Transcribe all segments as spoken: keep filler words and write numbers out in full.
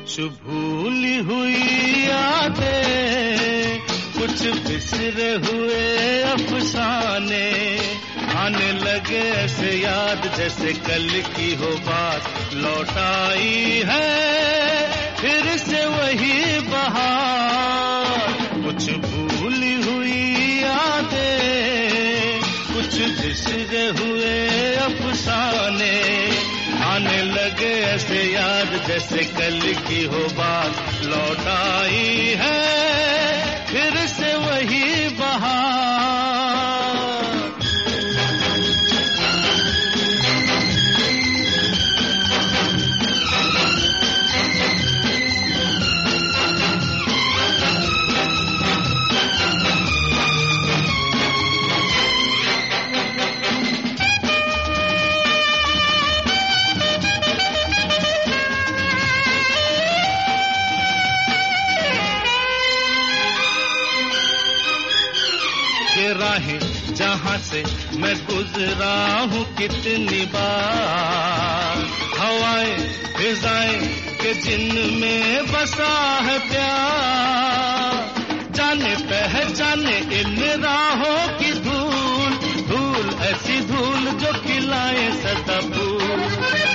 कुछ भूली हुई यादें, कुछ बिसरे हुए अफसाने, आने लगे ऐसे याद जैसे कल की हो बात, लौट आई है फिर से वही बहार। कुछ भूली हुई यादें, कुछ बिसरे हुए अफसाने, आने लगे ऐसे याद जैसे कल की हो बात, लौट आई है फिर से वही बहार। राहें जहां से मैं गुजरा हूँ कितनी बार, हवाएं फिजाएं के जिनमें बसा है प्यार, जाने पहचाने इन राहों की धूल, धूल ऐसी धूल जो खिलाए सदा फूल।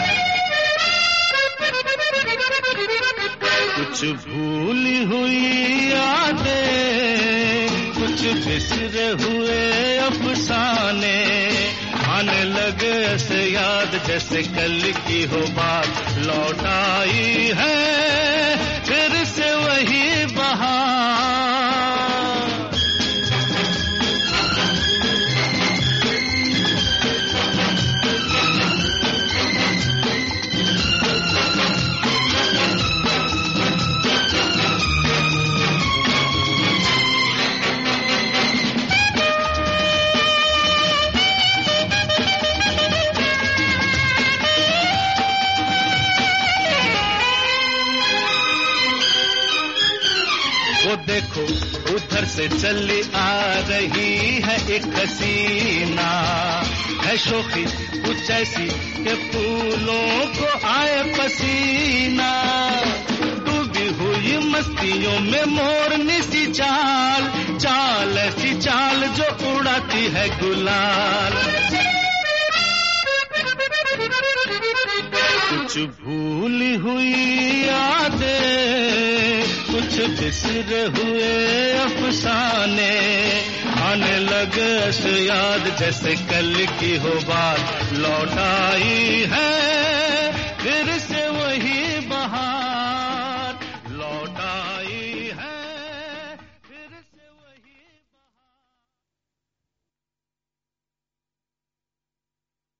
कुछ भूली हुई यादें, कुछ बिसरे हुए अफसाने, आने लगे ऐसे याद जैसे कल की हो बात, लौट आई है फिर से वही बहार। वो देखो उधर से चली आ रही है एक हसीना, है शोखी कुछ ऐसी के फूलों को आए पसीना, डूबी हुई मस्तियों में मोरनी सी चाल, चाल ऐसी चाल जो उड़ाती है गुलाल। कुछ भूली हुई यादें, कुछ बिसरे हुए अफसाने, आने लगे ऐसे याद जैसे कल की हो बात, लौट आई है फिर से वही